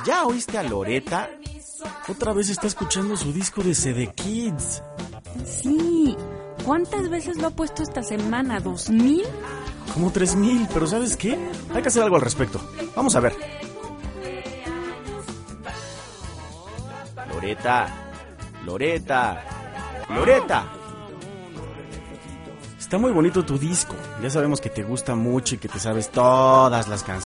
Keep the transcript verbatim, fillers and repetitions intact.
¿Ya oíste a Loretta? Otra vez está escuchando su disco de C D Kids. Sí. ¿Cuántas veces lo ha puesto esta semana? ¿Dos mil? Como tres mil, pero ¿sabes qué? Hay que hacer algo al respecto. Vamos a ver. Loretta, Loretta, Loretta. Está muy bonito tu disco. Ya sabemos que te gusta mucho y que te sabes todas las canciones.